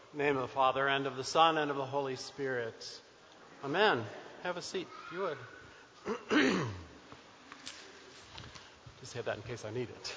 In the name of the Father, and of the Son, and of the Holy Spirit. Amen. Have a seat, if you would. Just have that in case I need it.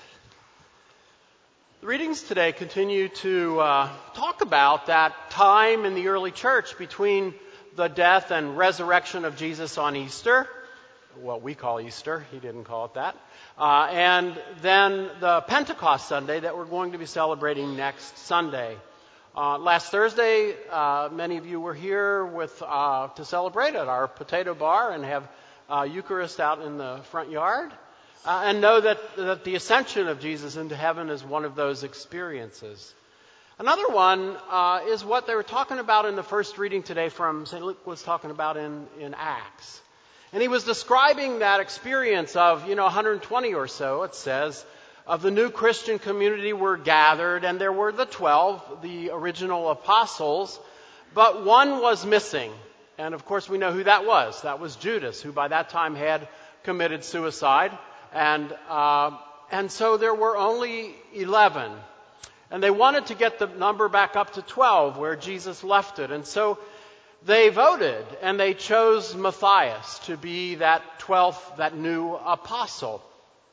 The readings today continue to talk about that time in the early church between the death and resurrection of Jesus on Easter, what we call Easter, he didn't call it that, and then the Pentecost Sunday that we're going to be celebrating next Sunday. Last Thursday, many of you were here to celebrate at our potato bar and have Eucharist out in the front yard, and know that the ascension of Jesus into heaven is one of those experiences. Another one is what they were talking about in the first reading today from St. Luke was talking about in Acts. And he was describing that experience of, 120 or so, it says, of the new Christian community were gathered, and there were the 12, the original apostles, but one was missing. And of course we know who that was. That was Judas, who by that time had committed suicide. And so there were only 11. And they wanted to get the number back up to 12, where Jesus left it. And so they voted, and they chose Matthias to be that 12th, that new apostle.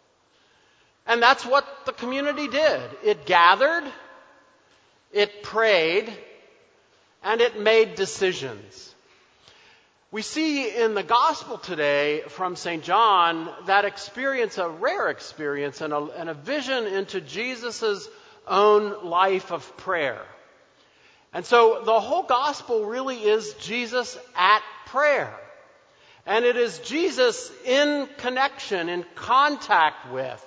And that's what the community did. It gathered, it prayed, and it made decisions. We see in the gospel today from St. John that experience, a rare experience, and a vision into Jesus' own life of prayer. And so the whole gospel really is Jesus at prayer. And it is Jesus in connection, in contact with,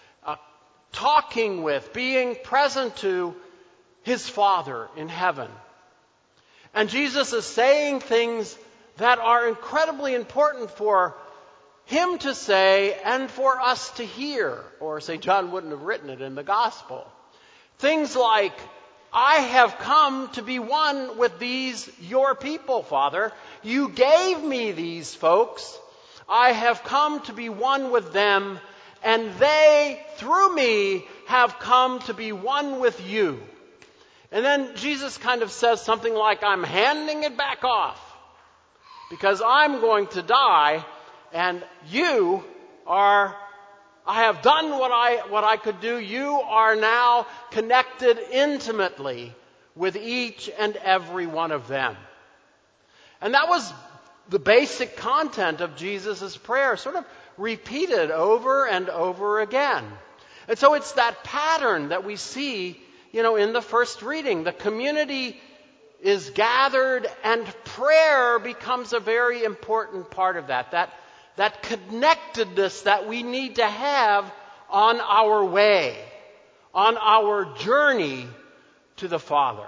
talking with, being present to his Father in heaven. And Jesus is saying things that are incredibly important for him to say and for us to hear. Or St. John wouldn't have written it in the gospel. Things like, I have come to be one with these, your people, Father. You gave me these folks. I have come to be one with them, and they, through me, have come to be one with you. And then Jesus kind of says something like, I'm handing it back off because I'm going to die, and you are, I have done what I could do. You are now connected intimately with each and every one of them. And that was the basic content of Jesus' prayer, sort of repeated over and over again. And so it's that pattern that we see, in the first reading. The community is gathered, and prayer becomes a very important part of that connectedness that we need to have on our way, on our journey to the Father.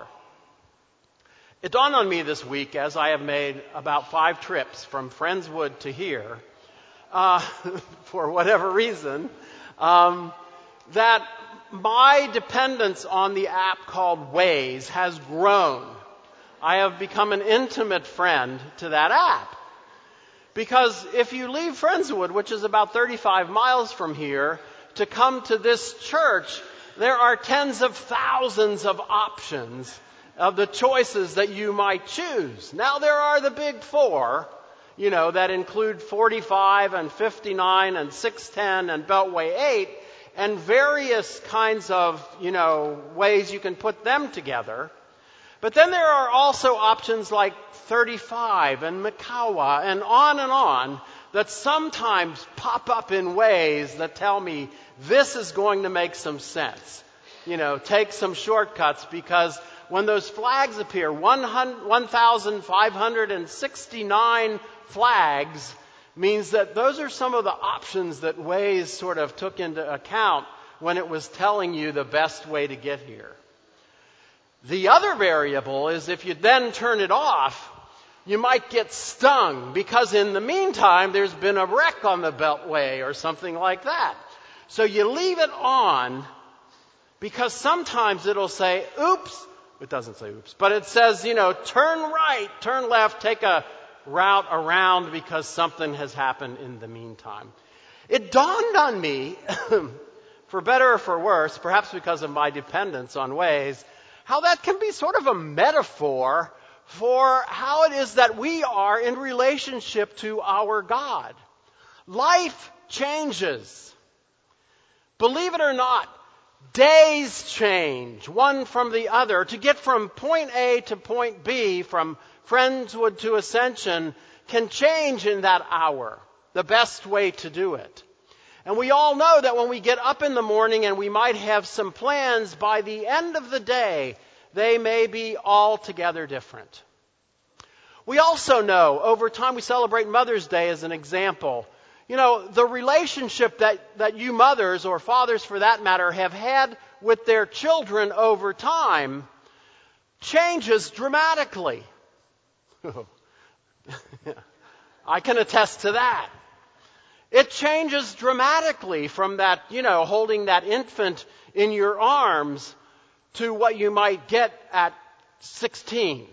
It dawned on me this week, as I have made about 5 trips from Friendswood to here, for whatever reason, that my dependence on the app called Waze has grown. I have become an intimate friend to that app. Because if you leave Friendswood, which is about 35 miles from here, to come to this church, there are tens of thousands of options of the choices that you might choose. Now there are the big 4, that include 45 and 59 and 610 and Beltway 8 and various kinds of, ways you can put them together. But then there are also options like 35 and Mikawa and on that sometimes pop up in ways that tell me this is going to make some sense. Take some shortcuts, because when those flags appear, 1,569 flags means that those are some of the options that Waze sort of took into account when it was telling you the best way to get here. The other variable is if you then turn it off, you might get stung, because in the meantime there's been a wreck on the Beltway or something like that. So you leave it on, because sometimes it'll say, oops. It doesn't say oops, but it says, turn right, turn left, take a route around because something has happened in the meantime. It dawned on me, for better or for worse, perhaps because of my dependence on Waze, how that can be sort of a metaphor for how it is that we are in relationship to our God. Life changes. Believe it or not, days change, one from the other. To get from point A to point B, from Friendswood to Ascension, can change in that hour. The best way to do it. And we all know that when we get up in the morning and we might have some plans, by the end of the day, they may be altogether different. We also know, over time, we celebrate Mother's Day as an example. You know, the relationship that you mothers, or fathers for that matter, have had with their children over time changes dramatically. I can attest to that. It changes dramatically from that, holding that infant in your arms to what you might get at 16.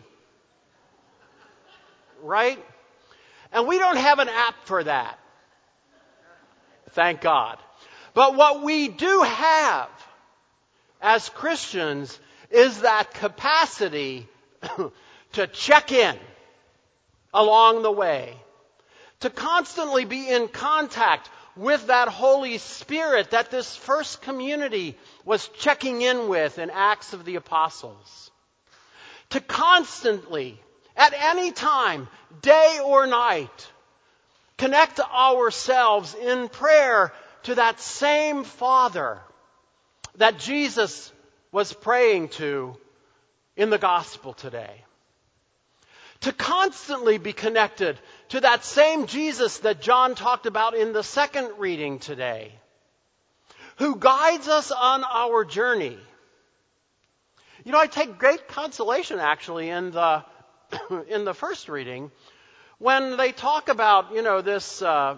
Right? And we don't have an app for that. Thank God. But what we do have as Christians is that capacity to check in along the way, to constantly be in contact with that Holy Spirit that this first community was checking in with in Acts of the Apostles. To constantly, at any time, day or night, connect ourselves in prayer to that same Father that Jesus was praying to in the gospel today. To constantly be connected to that same Jesus that John talked about in the second reading today, who guides us on our journey. I take great consolation actually in the first reading when they talk about this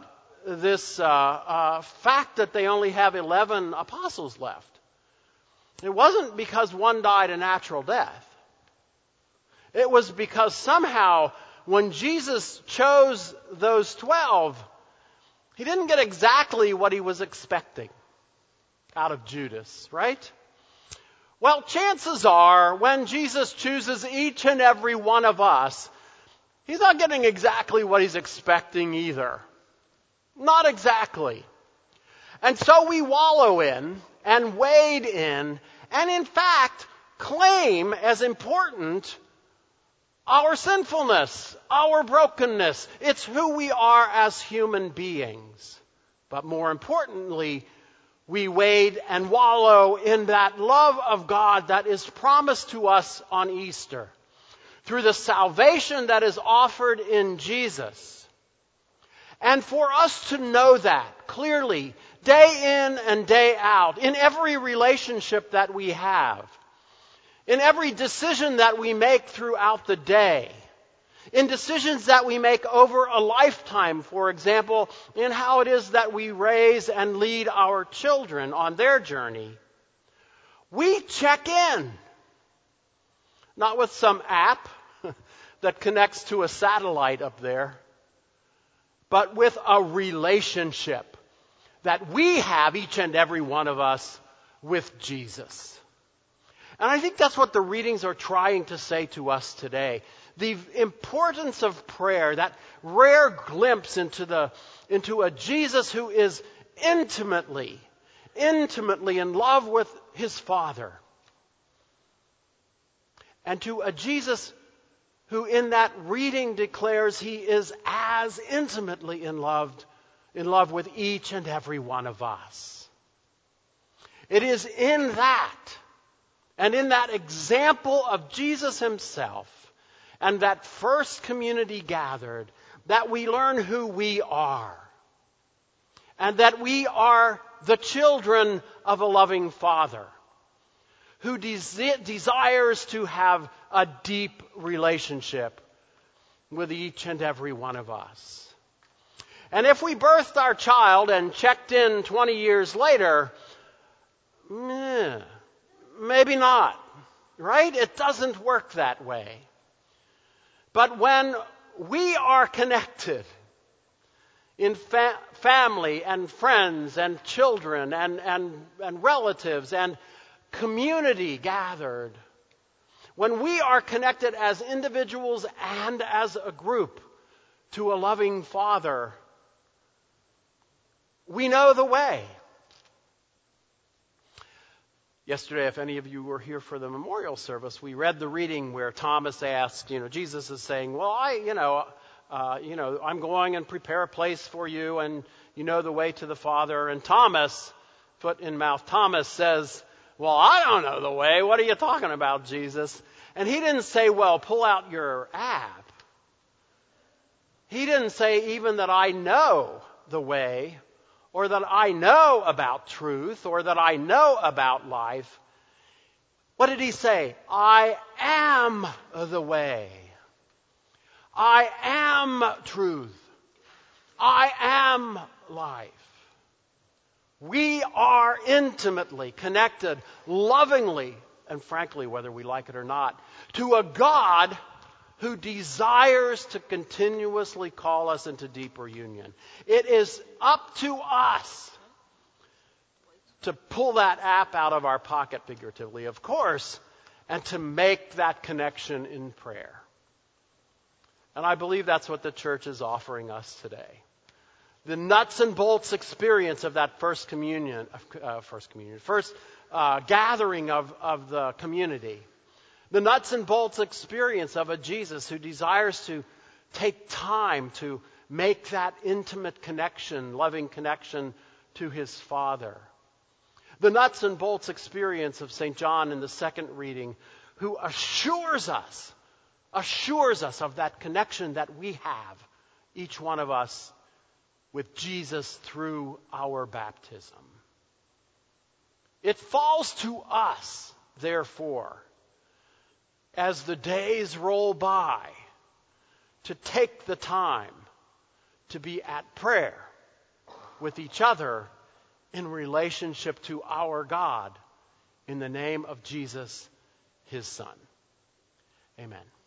fact that they only have 11 apostles left. It wasn't because one died a natural death. It was because somehow when Jesus chose those 12, he didn't get exactly what he was expecting out of Judas, right? Well, chances are when Jesus chooses each and every one of us, he's not getting exactly what he's expecting either. Not exactly. And so we wallow in and wade in and in fact claim as important our sinfulness, our brokenness. It's who we are as human beings. But more importantly, we wade and wallow in that love of God that is promised to us on Easter through the salvation that is offered in Jesus. And for us to know that clearly, day in and day out, in every relationship that we have, in every decision that we make throughout the day, in decisions that we make over a lifetime, for example, in how it is that we raise and lead our children on their journey, we check in. Not with some app that connects to a satellite up there, but with a relationship that we have, each and every one of us, with Jesus. And I think that's what the readings are trying to say to us today. The importance of prayer, that rare glimpse into a Jesus who is intimately in love with his Father. And to a Jesus who in that reading declares he is as intimately in love with each and every one of us. It is in that, and in that example of Jesus himself, and that first community gathered, that we learn who we are. And that we are the children of a loving Father who desires to have a deep relationship with each and every one of us. And if we birthed our child and checked in 20 years later, maybe not, right? It doesn't work that way. But when we are connected in family and friends and children and relatives and community gathered, When we are connected as individuals and as a group to a loving Father, we know the way. Yesterday, if any of you were here for the memorial service, we read the reading where Thomas asked, Jesus is saying, well, I'm going and prepare a place for you, and you know the way to the Father. And Thomas, foot in mouth, Thomas says, well, I don't know the way. What are you talking about, Jesus? And he didn't say, well, pull out your app. He didn't say even that I know the way, or that I know about truth, or that I know about life. What did he say? I am the way. I am truth. I am life. We are intimately connected, lovingly, and frankly, whether we like it or not, to a God who desires to continuously call us into deeper union. It is up to us to pull that app out of our pocket, figuratively, of course, and to make that connection in prayer. And I believe that's what the church is offering us today. The nuts and bolts experience of that first gathering of the community. The nuts and bolts experience of a Jesus who desires to take time to make that intimate connection, loving connection to his Father. The nuts and bolts experience of St. John in the second reading, who assures us of that connection that we have, each one of us, with Jesus through our baptism. It falls to us, therefore, as the days roll by, to take the time to be at prayer with each other in relationship to our God, in the name of Jesus, his Son. Amen.